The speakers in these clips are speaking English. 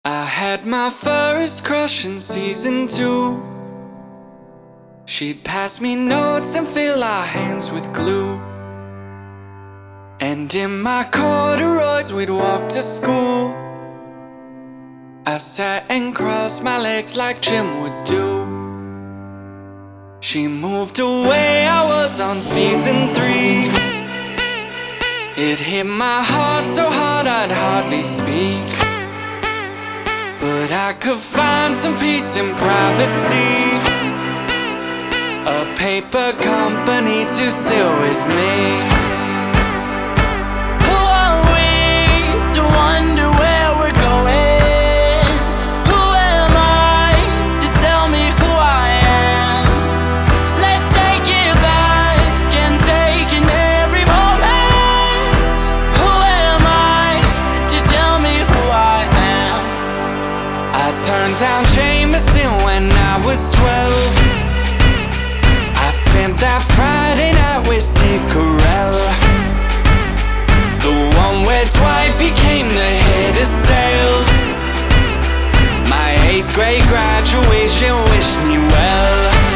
I had my first crush in season 2. She'd pass me notes and fill our hands with glue. And in my corduroys we'd walk to school. I sat and crossed my legs like Jim would do. She moved away, I was on season 3. It hit my heart so hard I'd hardly speak, but I could find some peace in privacy. A paper company to sit with me. Who are we to wonder where we're going? Who am I to tell me who I am? Let's take it back and take in every moment. Who am I to tell me who I am? I turned down Jameson when I was 12. I spent that Friday night with Steve Carell, the one where Dwight became the head of sales. My 8th grade graduation wished me well.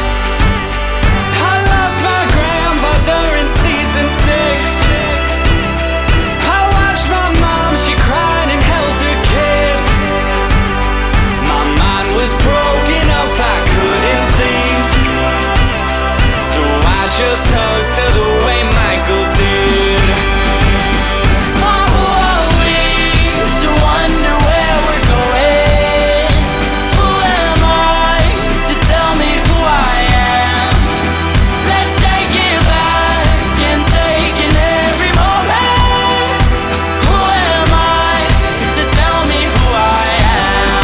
I lost my grandfather in season 6. I watched my mom, she cried and held her kids. My mind was broken up, I couldn't think, so I just hugged her the way Michael did. Who are we to wonder where we're going? Who am I to tell me who I am? Let's take it back and take in every moment. Who am I to tell me who I am?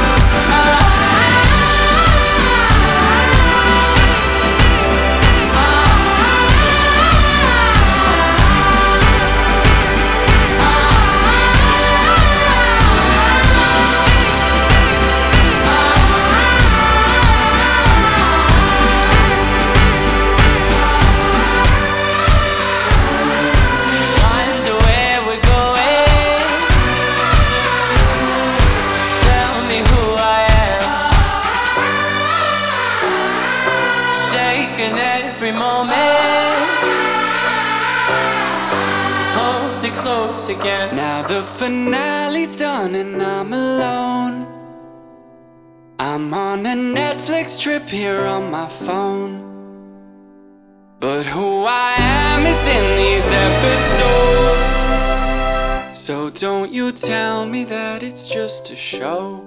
Wonder where we're going. Tell me who I am. Taking every moment. Hold it close again. Now the finale's done and I'm alone. I'm on a Netflix trip here on my phone, but who I am is in these episodes. So don't you tell me that it's just a show.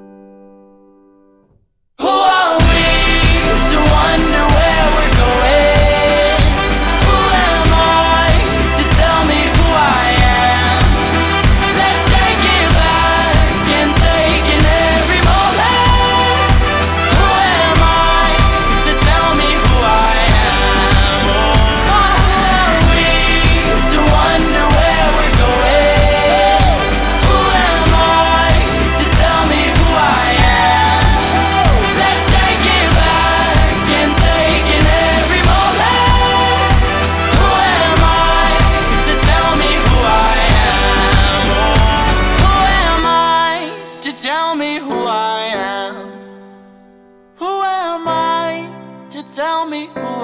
Who are we to wonder where we're going? Who am I to tell me who I am? Let's take it back and take in every moment. Who am I to tell me who I am? Who are we to wonder where we're going? Who am I to tell me who I am? Let's take it back and take in every moment. Who am I to tell me who I am? Who am I to tell me who I am? Who am I to tell me who